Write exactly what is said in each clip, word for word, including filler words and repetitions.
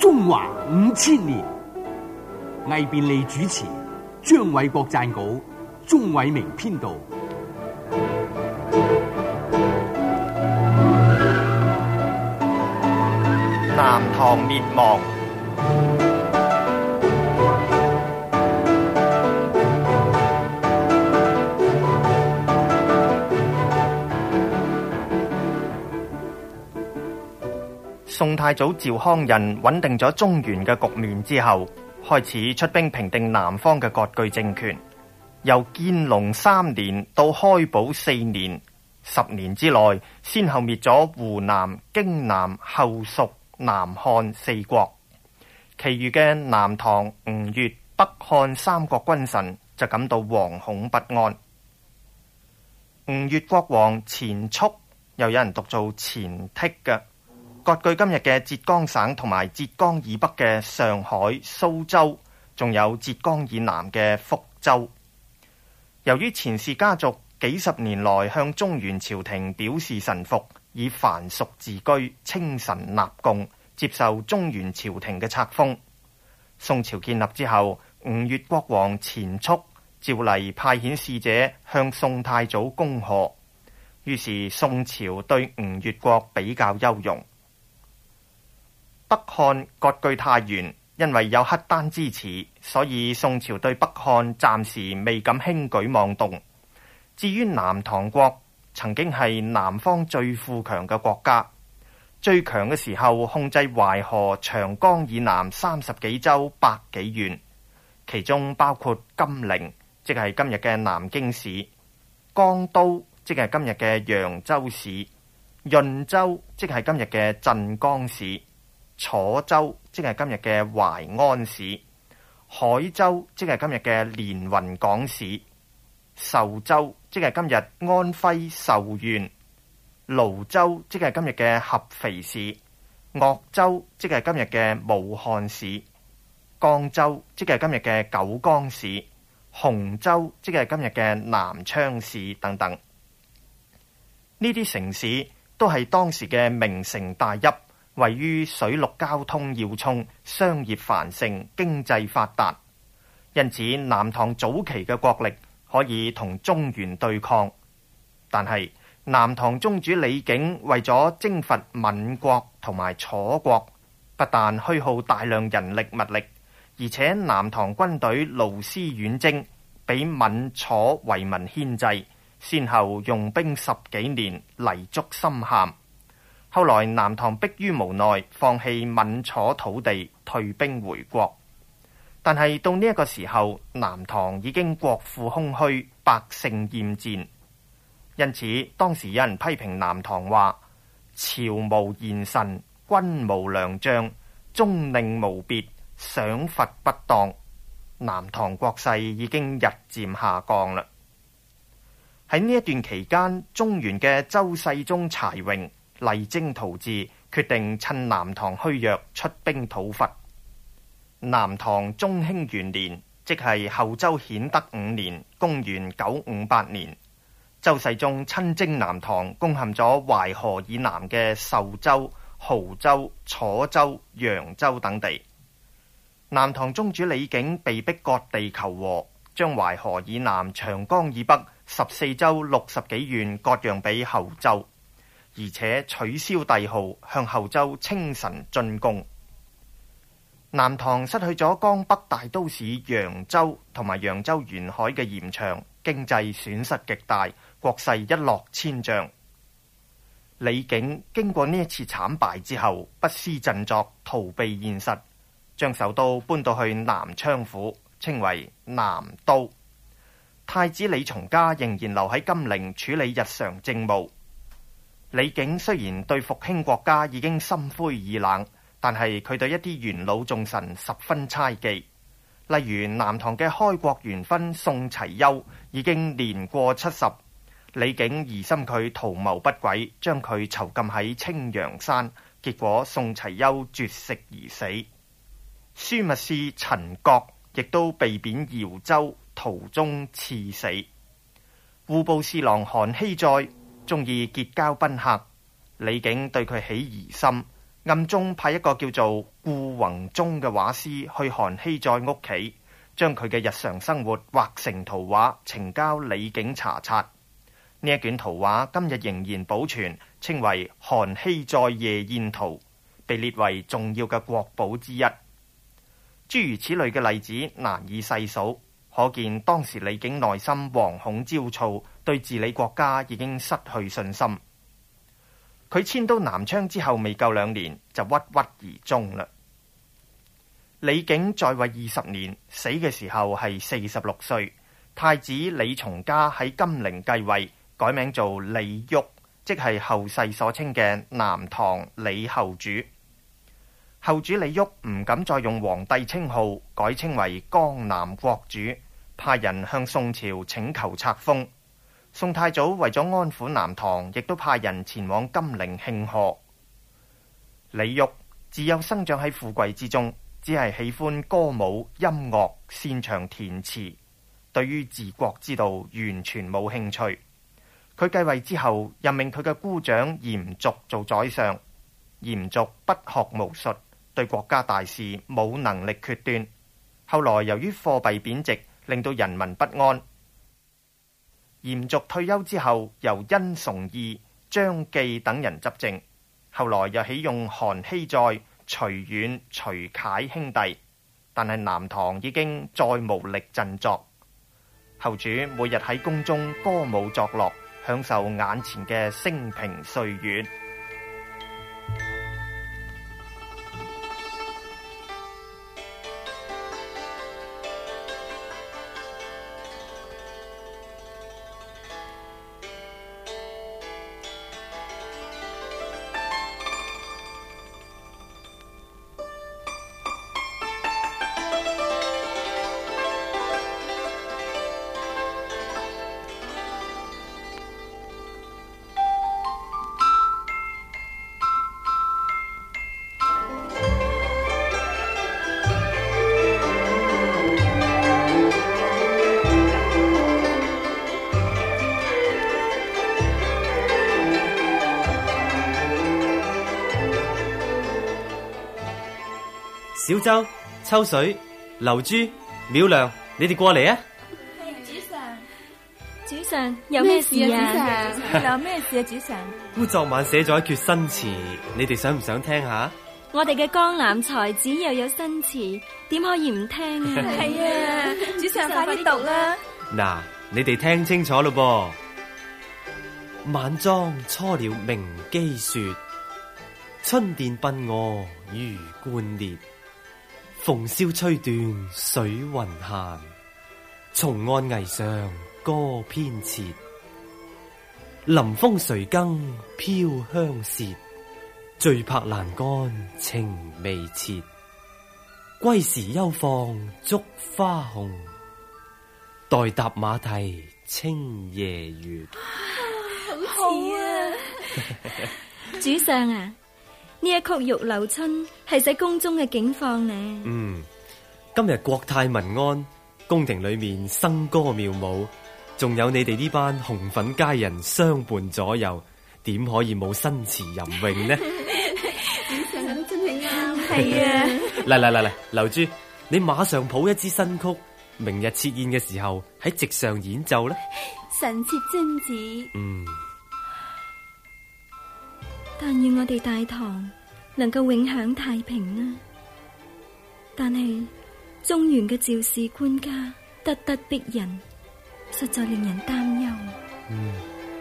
中華五千年，魏便利主持，張偉國撰稿，鍾偉明編導。 南唐滅亡。宋太祖趙匡胤穩定咗中原嘅局面之後，開始出兵平定南方嘅割據政權。由建隆三年到開寶四年，十年之內，先後滅咗湖南、荊南、後蜀、南漢四國。其餘嘅南唐、吳越、北漢三國君臣就感到惶恐不安。吳越國王錢俶，又有人讀做錢剔嘅，割據今日嘅浙江省同埋浙江以北嘅上海、蘇州，仲有浙江以南嘅福州。由於錢氏家族幾十年來向中原朝廷表示臣服，以藩屬自居，稱臣納貢，接受中原朝廷嘅冊封。宋朝建立之後，吳越國王錢俶照例派遣使者向宋太祖恭賀，於是宋朝對吳越國比較優容。北漢割據太原，因為有黑丹支持，所以宋朝對北漢暫時未敢輕舉妄動。至於南唐國，曾經係南方最富強嘅國家，最強嘅時候控制淮河、長江以南三十幾州百幾縣，其中包括金陵，即係今日嘅南京市；江都，即係今日嘅揚州市；潤州，即係今日嘅鎮江市；楚州，即係今日嘅淮安市；海州，即係今日嘅連雲港市；壽州，即係今日安徽壽縣；廬州，即係今日嘅合肥市；鄂州，即係今日嘅武漢市；江州，即係今日嘅九江市；洪州，即係今日嘅南昌市等等。呢啲城市都係當時嘅名城大邑，位於水陸交通要衝，商業繁盛，經濟發達，因此南唐早期嘅國力可以同中原對抗。但係南唐宗主李景為咗征伐閩國同埋楚國，不但虛耗大量人力物力，而且南唐軍隊勞師遠征，俾閩楚為民牽制，先後用兵十幾年，泥足深陷。後來南唐迫於無奈，放棄閩楚土地，退兵回國。但係到呢一個時候，南唐已經國庫空虛，百姓厭戰。因此當時有人批評南唐話：朝無賢臣，軍無良將，宗令無別，賞罰不當。南唐國勢已經日漸下降啦。喺呢一段期間，中原嘅周世宗柴榮勵精圖治，決定趁南唐虛弱出兵討伐。南唐中興元年，即係後周顯德五年，公元九五八年，周世宗親征南唐，攻陷咗淮河以南嘅壽州、亳州、楚州、揚州等地。南唐宗主李景被迫割地求和，將淮河以南、長江以北十四州六十幾縣割讓俾後周，而且取消帝號，向後周稱臣進貢。南唐失去咗江北大都市揚州同埋揚州沿海嘅鹽場，經濟損失極大，國勢一落千丈。李景經過呢一次慘敗之後，不思振作，逃避現實，將首都搬到去南昌府，稱為南都。太子李從嘉仍然留喺金陵處理日常政務。李景雖然對復興國家已經心灰意冷，但係佢對一啲元老重臣十分猜忌。例如南唐嘅開國元勳宋齊丘已經年過七十，李景疑心佢圖謀不軌，將佢囚禁喺青陽山，結果宋齊丘絕食而死。樞密使陳覺亦都被貶饒州，途中賜死。戶部侍郎韓熙載中意結交賓客，李景對佢起疑心， 暗中派一個叫做顧宏忠嘅畫師去韓熙載屋企，將佢嘅日常生活畫成圖畫，呈交李璟查察。呢一卷圖畫今日仍然保存，稱為《韓熙載夜宴圖》，被列為重要嘅國寶之一。諸如此類嘅例子難以細數，可見當時李璟內心惶恐焦躁，對治理國家已經失去信心。佢遷都南昌之後未夠兩年就鬱鬱而終啦。李璟在位二十年，死嘅時候係四十六歲。太子李從嘉喺金陵繼位，改名做李煜，即係後世所稱嘅南唐李後主。後主李煜唔敢再用皇帝稱號，改稱為江南國主，派人向宋朝請求冊封。宋太祖為咗安撫南唐，亦都派人前往金陵慶賀。李煜自幼生長喺富貴之中，只係喜歡歌舞音樂，擅長填詞，對於治國之道完全冇興趣。佢繼位之後，任命佢嘅姑丈嚴續做宰相。嚴續不學無術，對國家大事冇能力決斷。後來由於貨幣貶值，令到人民不安。嚴續退休之後，由殷崇義、張繼等人執政。後來又起用韓熙載、徐遠、徐楷兄弟，但係南唐已經再無力振作。後主每日喺宮中歌舞作樂，享受眼前嘅升平歲月。 小周、秋水、流珠、淼亮，你哋過嚟啊！ 主上， 主上有咩事啊？ 主上有咩事啊？主上， 姑昨晚寫咗一闕新詞，你哋想唔想聽下？ 我哋嘅江南才子又有新詞，點可以唔聽啊？ 係啊，主上快啲讀啦！ 嗱，你哋聽清楚咯噃。晚妝初了明基雪，春殿奔我魚貫列。鳳簫吹斷水雲閒，松岸崖上歌偏切。臨風垂更飄香屑，醉泊欄杆情未切。歸時休放竹花紅，待踏馬蹄清夜月。 好啊！ 主上啊，呢一曲《玉樓春》係寫宮中嘅景況呢。 嗯，今日國泰民安，宮廷裏面笙歌妙舞，仲有你哋呢班紅粉佳人相伴左右，點可以冇新詞吟詠呢？ 主上都真係啱， 係啊！ 嚟嚟嚟嚟，流珠，你馬上譜一支新曲，明日設宴嘅時候喺席上演奏啦。 臣妾遵旨。 嗯。 但願我哋大唐能夠永享太平啊！但係中原嘅趙氏官家咄咄逼人，實在令人擔憂。 嗯。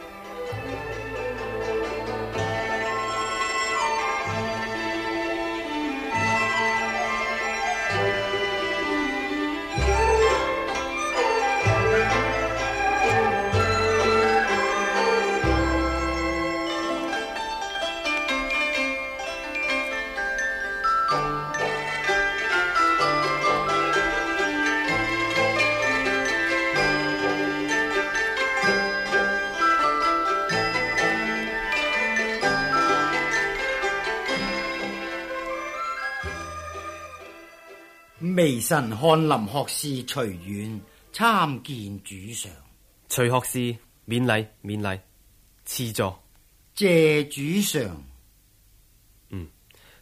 微臣翰林學士徐遠參見主上。 徐學士免禮免禮，賜座。 謝主上。 嗯，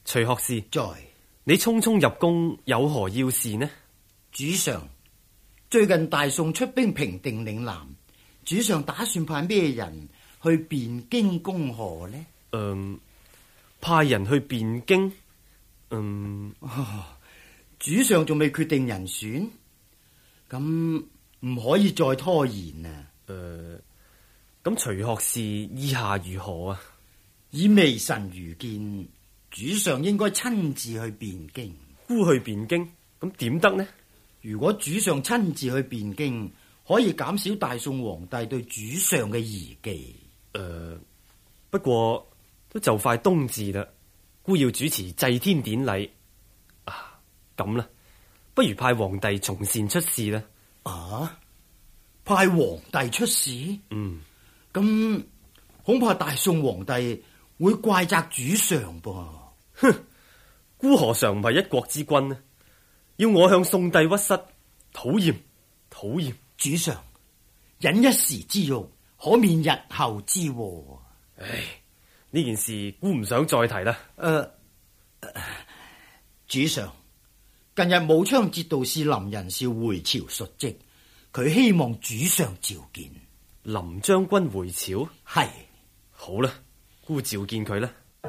徐學士， 在你匆匆入宮，有何要事呢？ 主上，最近大宋出兵平定嶺南，主上打算派咩人去汴京恭賀呢？ 嗯，派人去汴京。嗯， 哦，主上仲未決定人選，咁唔可以再拖延啊！ 誒、呃，咁徐學士意下如何啊？ 以微臣愚見，主上應該親自去汴京。 孤去汴京，咁點得呢？ 如果主上親自去汴京，可以減少大宋皇帝對主上嘅疑忌。 誒、呃，不過都就快冬至啦，孤要主持祭天典禮啊！咁啦，不如派皇帝從善出使啦。 啊！派皇帝出使？ 嗯， 咁恐怕大宋皇帝會怪責主上噃。 哼，孤何嘗唔係一國之君呢？要我向宋帝屈膝，討厭，討厭！ 主上，忍一時之辱，可免日後之禍。 唉，呢件事孤唔想再提啦。 誒、呃呃，主上，近日武昌節度使林仁少回朝述職，佢希望主上召見。 林將軍回朝？ 係。 好啦，孤召見佢啦。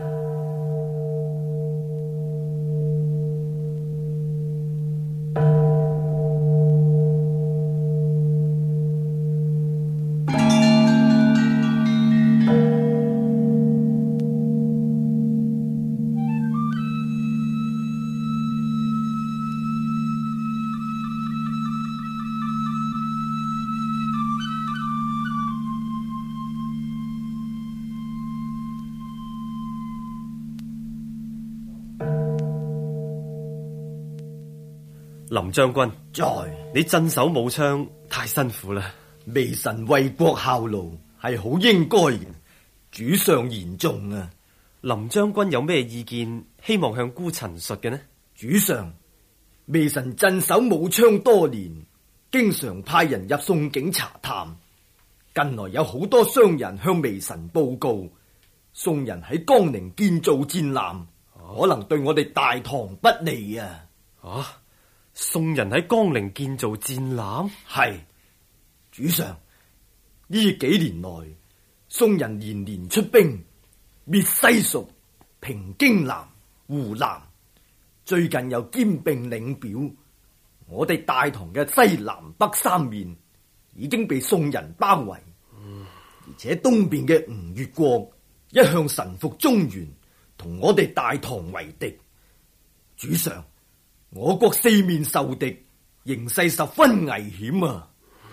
林將軍， 在你鎮守武昌太辛苦啦。 微臣為國效勞係好應該嘅，主上言重啊。 林將軍有咩意見，希望向孤陳述嘅呢？ 主上，微臣鎮守武昌多年，經常派人入宋境查探。近來有好多商人向微臣報告，宋人喺江寧建造戰艦，啊、可能對我哋大唐不利啊！ 啊！宋人喺江陵建造戰艦？ 係，主上，呢幾年來，宋人連連出兵滅西蜀、平荊南、湖南，最近又兼併領表，我哋大唐嘅西南北三面已經被宋人包圍，嗯、而且東邊嘅吳越國一向臣服中原，同我哋大唐為敵。主上，我國四面受敵，形勢十分危險啊！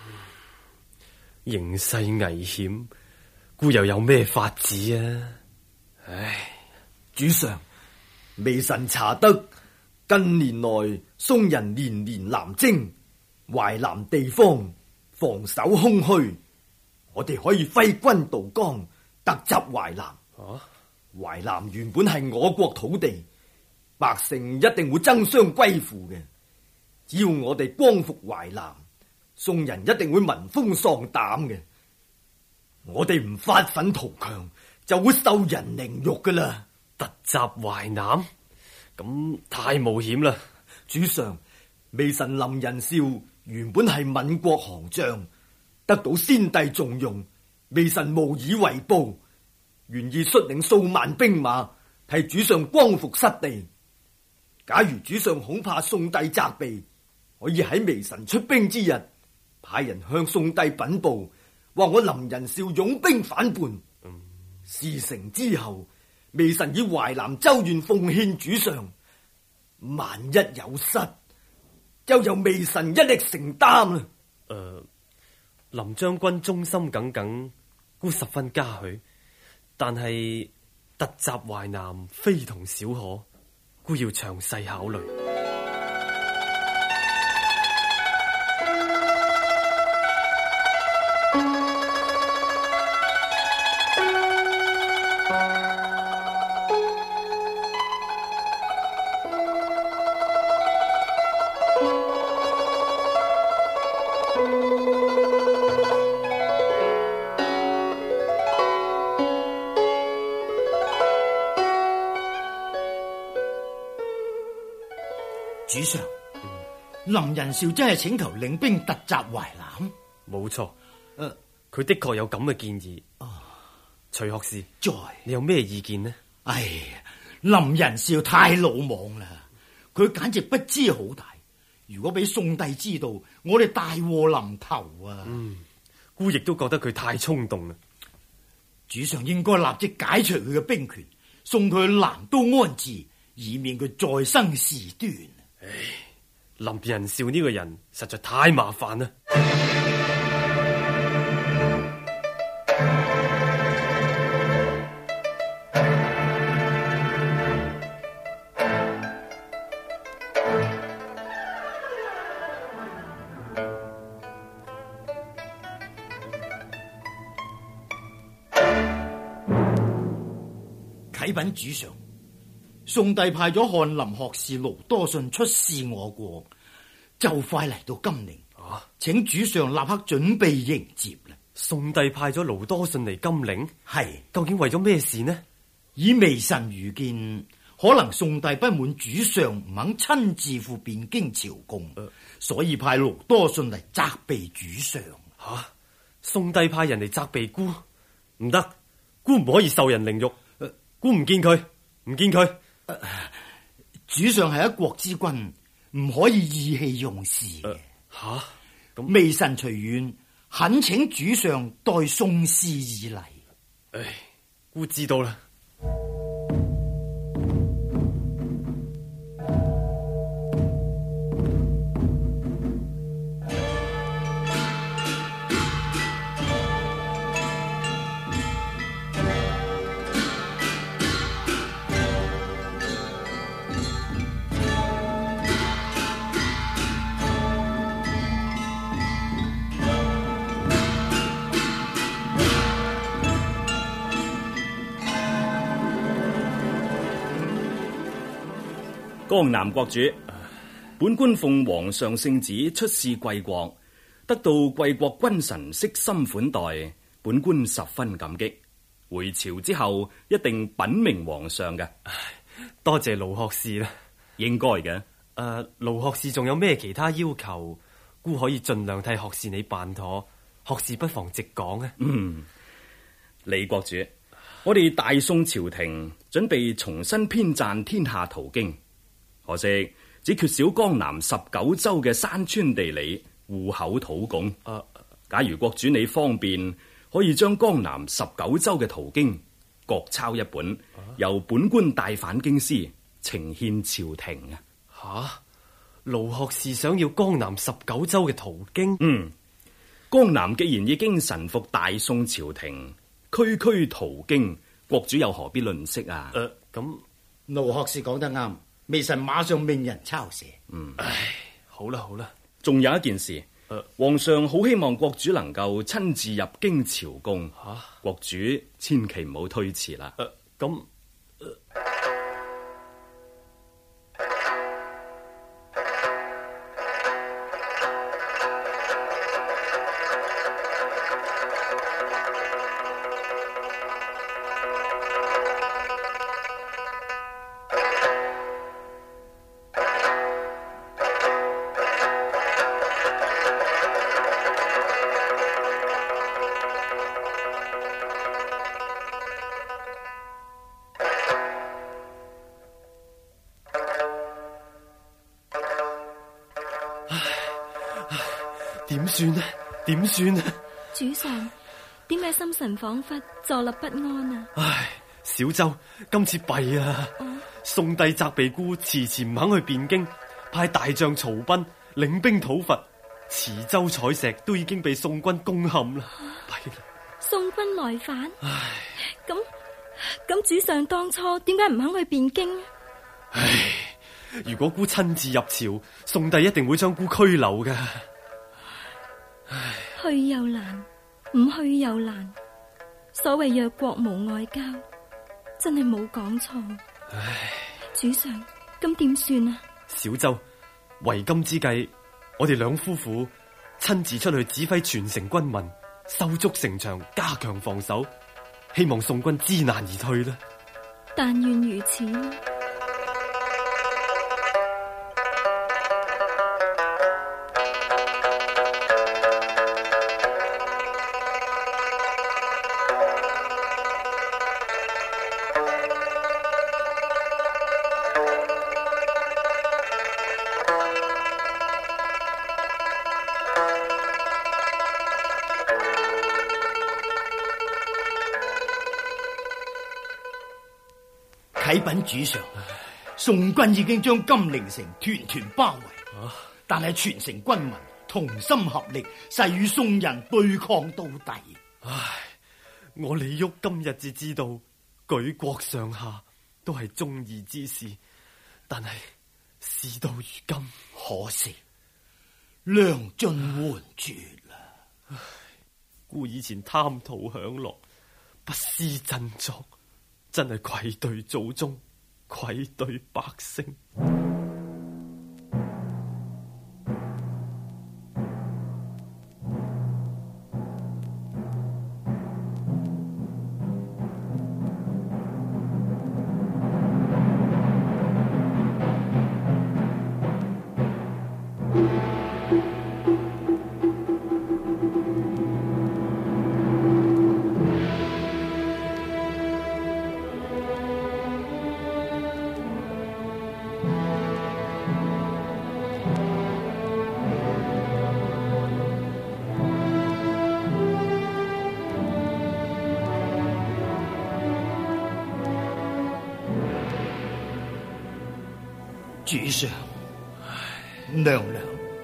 形勢危險，孤又有咩法子啊？唉， 主上，微臣查得近年來宋人連連南征，淮南地方防守空虛，我哋可以揮軍渡江，突襲淮南。啊，淮南原本係我國土地，百姓一定會爭相歸附嘅。只要我哋光復淮南，宋人一定會聞風喪膽嘅。我哋唔發奮圖強，就會受人凌辱噶啦。 突襲淮南，咁太冒險啦。 主上，微臣林仁少原本係閩國行將，得到先帝重用，微臣無以為報，願意率領數萬兵馬替主上光復失地。假如主上恐怕宋帝責備，可以喺微臣出兵之日，派人向宋帝稟報，話我林仁少擁兵反叛。嗯、事成之後，微臣以淮南州縣奉獻主上，萬一有失，又由微臣一力承擔啦。 誒、呃，林將軍忠心耿耿，孤十分嘉許，但係突襲淮南非同小可，孤要詳細考慮。 主上，林仁兆真係請求領兵突襲淮南。 冇錯， 誒， 佢的確有咁嘅建議。徐學士， 在你有咩意見呢？ 哎呀，林仁兆太魯莽啦，佢簡直不知好歹。如果俾宋帝知道，我哋大禍臨頭啊！ 嗯，孤亦都覺得佢太衝動啦。 主上應該立即解除佢嘅兵權，送佢去南都安置，以免佢再生事端。 唉，林仁兆呢個人實在太麻煩啦。 啟稟主上，宋帝派咗翰林學士盧多信出使我國，就快嚟到金陵， 啊， 請主上立刻準備迎接啦。 宋帝派咗盧多信嚟金陵， 係究竟為咗咩事呢？ 以微臣愚見，可能宋帝不滿主上唔肯親自赴汴京朝貢，呃、所以派盧多信嚟責備主上。 吓、啊，宋帝派人嚟責備孤，唔得，孤唔可以受人凌辱。孤唔見佢，唔見佢。 呃、主上係一國之君，唔可以意氣用事嘅。 吓、呃，咁微臣隨願，懇請主上代宋氏以禮。 唉，孤知道啦。 江南國主，本官奉皇上聖旨出使貴國，得到貴國君臣悉心款待，本官十分感激。回朝之後一定稟明皇上嘅。 多謝盧學士啦， 應該嘅。 誒，盧學士仲有咩其他要求？孤可以盡量替學士你辦妥，學士不妨直講啊。 嗯，李國主，我哋大宋朝廷準備重新編撰天下圖經。可惜只缺少江南十九州嘅山川地理、戶口土貢。 啊， 假如國主你方便，可以將江南十九州嘅圖經各抄一本，啊、由本官帶返京師，呈獻朝廷啊！ 吓，盧學士想要江南十九州嘅圖經？ 嗯，江南既然已經臣服大宋朝廷，區區圖經，國主又何必吝嗇啊？ 誒、呃，咁盧學士講得啱。微臣馬上命人抄寫。 嗯， 唉，好啦好啦， 仲有一件事，呃、皇上好希望國主能夠親自入京朝貢。吓、啊，國主千祈唔好推辭啦。 誒、呃，咁。呃點算呢？點算呢？ 主上，點解心神恍惚、坐立不安啊？ 唉，小周，今次弊啊！啊宋帝責備孤遲遲唔肯去汴京，派大將曹彬領兵討伐，池州採石都已經被宋軍攻陷啦！弊啦！ 宋軍來犯？ 唉， 咁咁，主上當初點解唔肯去汴京？ 唉，如果孤親自入朝，宋帝一定會將孤拘留噶。唉， 去又難，唔去又難。所謂弱國無外交，真係冇講錯。 唉， 主上，咁點算啊？ 小周，為今之計，我哋兩夫婦親自出去指揮全城軍民，修築城牆，加強防守，希望宋軍知難而退啦。 但願如此。 啟稟主上，宋軍已經將金陵城團團包圍，啊、但係全城軍民同心合力，誓與宋人對抗到底。 唉，我李煜今日至知道，舉國上下都係忠義之士，但係事到如今， 可惜糧盡援絕啦。 故以前貪圖享樂，不思振作，真係愧對祖宗，愧對百姓。 主上，娘娘，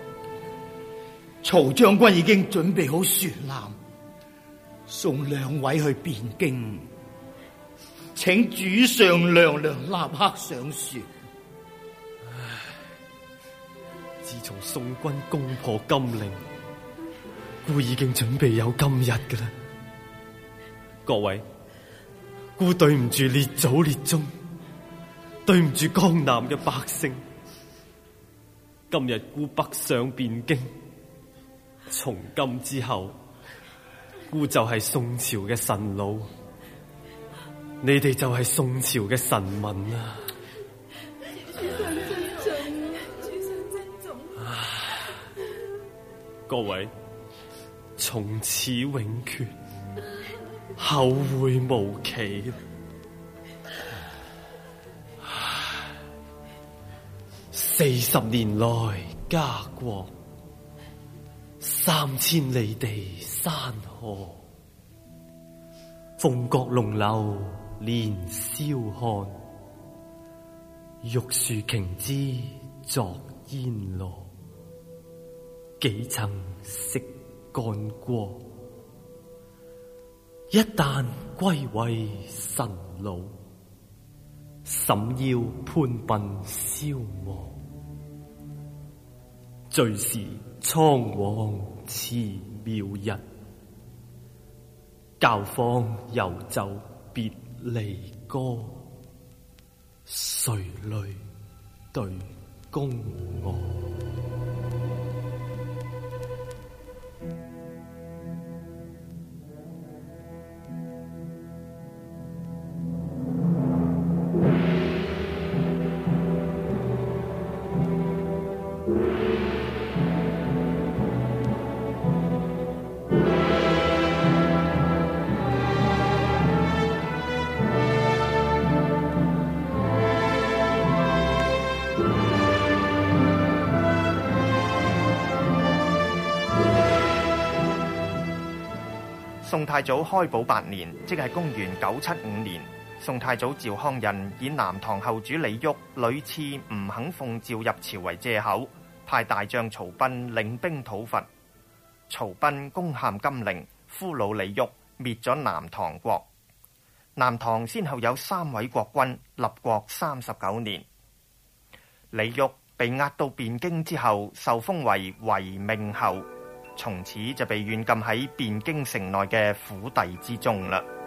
曹將軍已經準備好船艦，送兩位去汴京，請主上娘娘立刻上船。 自從宋軍攻破金陵，孤已經準備有今日㗎喇。各位，孤對唔住列祖列宗，對唔住江南嘅百姓。今日孤北上汴京，從今之後，孤就係宋朝嘅臣老，你哋就係宋朝嘅臣民啊！ 主上珍重，主上珍重。 各位，從此永訣，後會無期。四十年來家國，三千里地山河，鳳閣龍樓連霄漢，玉樹瓊枝作煙羅，幾曾識干戈？一旦歸位臣老，審腰潘鬢消磨。最是倉皇辭廟日，教坊遊奏別離歌，垂淚對宮娥。 宋太祖開寶八年，即係公元九七五年，宋太祖趙匡胤以南唐後主李煜屢次唔肯奉詔入朝為借口，派大將曹彬領兵討伐。曹彬攻陷金陵，俘虜李煜，滅咗南唐國。南唐先後有三位國君立國三十九年。李煜被押到汴京之後，受封為遺命侯，從此就被軟禁喺汴京城內嘅府邸之中啦。